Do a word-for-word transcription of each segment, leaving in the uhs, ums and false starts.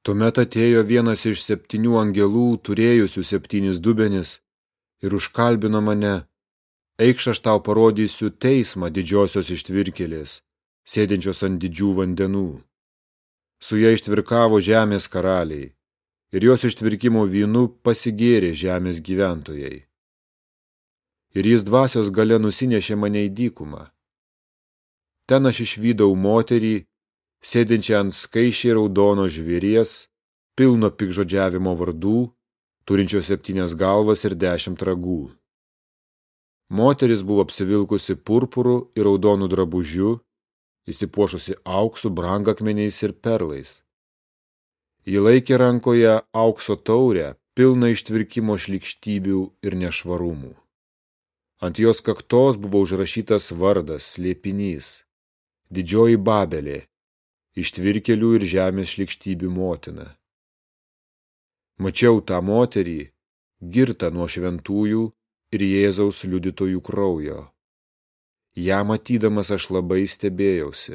Tuomet atėjo vienas iš septynių angelų, turėjusių septynis dubenis, ir užkalbino mane: eikš, aš tau parodysiu teismą didžiosios ištvirkėlės, sėdinčios ant didžių vandenų. Su ja ištvirkavo žemės karaliai, ir jos ištvirkimo vynu pasigėrė žemės gyventojai. Ir jis dvasios gale nusinešė mane į dykumą. Ten aš išvydau moterį, sėdinčią ant skaisčiai raudono žvėries, pilno piktžodžiavimo vardų, turinčio septynias galvas ir dešimt ragų. Moteris buvo apsivilkusi purpuru ir raudonų drabužiu, įsipuošusi auksu, brangakmeniais ir perlais. Ji laikė rankoje aukso taurę, pilną ištvirkimo šlykštybių ir nešvarumų. Ant jos kaktos buvo užrašytas vardas, slėpinys: Didžioji Babelė, ištvirkėlių ir žemės šlykštybių motina. Mačiau tą moterį, girtą nuo šventųjų ir Jėzaus liudytojų kraujo. Ja matydamas aš labai stebėjausi.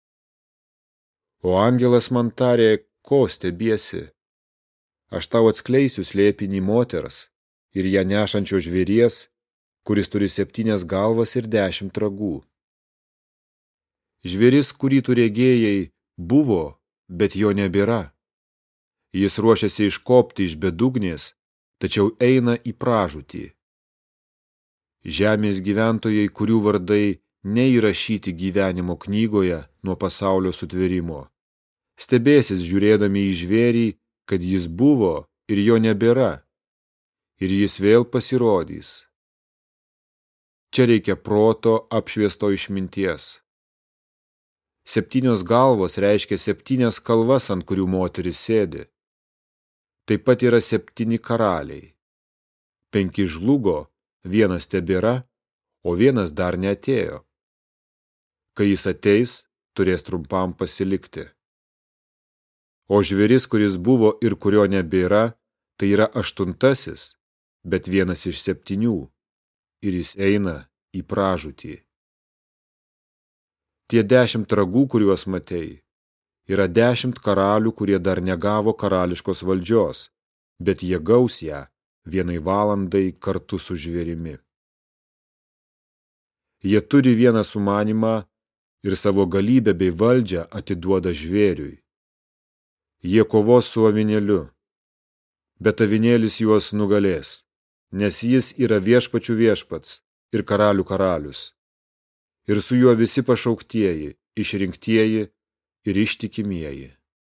O angelas man tarė: ko stebiesi? Aš tau atskleisiu slėpinį moters ir ją nešančio žvėries, kuris turi septynias galvas ir dešimt ragų. Žvėris, kurį tu regėjai, buvo, bet jo nebėra. Jis ruošiasi iškopti iš bedugnės, tačiau eina į pražūtį. Žemės gyventojai, kurių vardai neįrašyti gyvenimo knygoje nuo pasaulio sutvėrimo, stebėsis žiūrėdami į žvėrį, kad jis buvo ir jo nebėra, ir jis vėl pasirodys. Čia reikia proto apšviesto išminties. Septynios galvos reiškia septynias kalvas, ant kurių moteris sėdi. Taip pat yra septyni karaliai. Penki žlugo, vienas tebėra, o vienas dar neatėjo. Kai jis ateis, turės trumpam pasilikti. O žvėris, kuris buvo ir kurio nebėra, tai yra aštuntasis, bet vienas iš septynių, ir jis eina į pražūtį. Tie dešimt ragų, kuriuos matei, yra dešimt karalių, kurie dar negavo karališkos valdžios, bet jie gaus ją vienai valandai kartu su žvėrimi. Jie turi vieną sumanimą ir savo galybę bei valdžią atiduoda žvėriui. Jie kovos su avinėliu, bet avinėlis juos nugalės, nes jis yra viešpačių viešpats ir karalių karalius. Ir su juo visi pašauktieji, išrinktieji ir ištikimieji.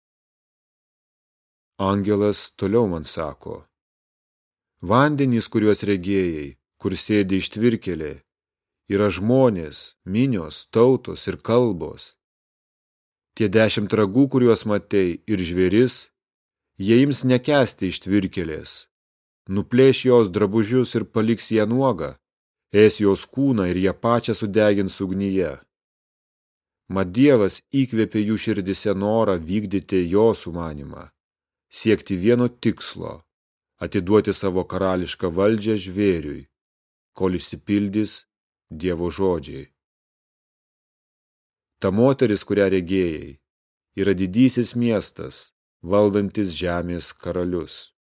Angelas toliau man sako: vandenys, kuriuos regėjai, kur sėdi ištvirkėlė, yra žmonės, minios, tautos ir kalbos. Tie dešimt ragų, kuriuos matei, ir žvėris, jie ims nekęsti ištvirkėlės, nuplėš jos drabužius ir paliks ją nuogą, ės jos kūną ir ją pačią sudegins ugnyje. Mat Dievas įkvėpė jų širdise norą vykdyti jo sumanimą, siekti vieno tikslo, atiduoti savo karališką valdžią žvėriui, kol išsipildys Dievo žodžiai. Ta moteris, kurią regėjai, yra didysis miestas, valdantis žemės karalius.